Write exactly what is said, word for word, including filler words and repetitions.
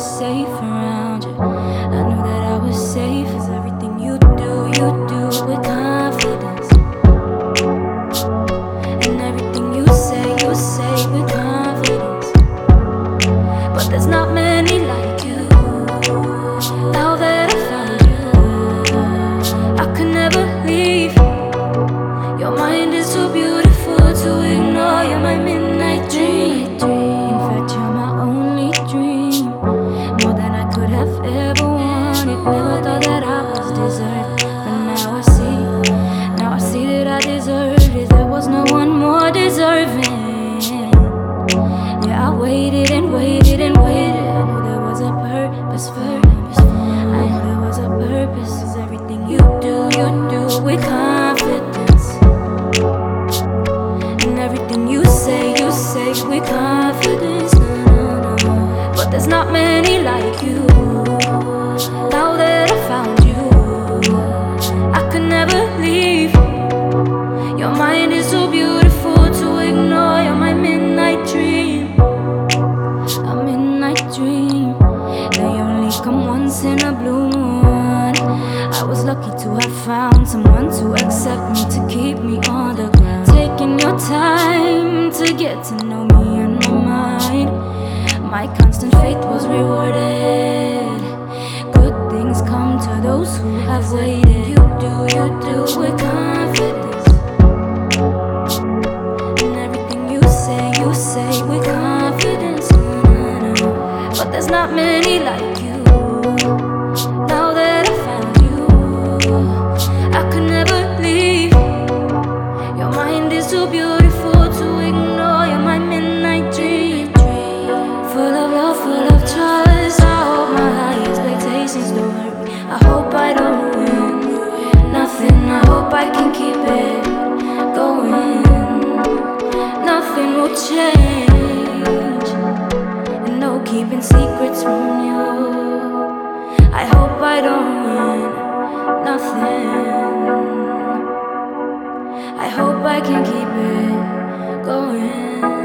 safe around you. I knew that I was safe, 'cause everything you do, you do with confidence. And everything you say, you say with confidence. But there's not many like you. Now that I found you, I could never leave. Your mind is too beautiful to ignore. You're my midnight dream. In fact, you're my only dream. More than I could have ever wanted. Never thought that I was deserved, but now I see. Now I see that I deserved it. There was no one more deserving. Yeah, I waited and waited and waited. I knew there was a purpose for it. I knew there was a purpose. 'Cause everything you do, you do with confidence. And everything you say, you say with confidence. No, no, no. But there's not many like you. Now that I found you, I could never leave. Your mind is so beautiful to ignore. You're my midnight dream. A midnight dream. They only come once in a blue moon. I was lucky to have found someone to accept me, to keep me on the ground. Taking your time to get to know me and my mind. My constant faith was rewarded. Good things come to those who have waited. You do, you do with confidence. And everything you say, you say with confidence. But there's not many like you. Now that I found you, I could never leave. Your mind is too beautiful to ignore. You're my midnight dream. Full of love, full of trust. I hope my high expectations don't hurt me. I hope I don't win nothing. I hope I can keep it going. Nothing will change. And no keeping secrets from you. I hope I don't win nothing. I hope I can keep it going.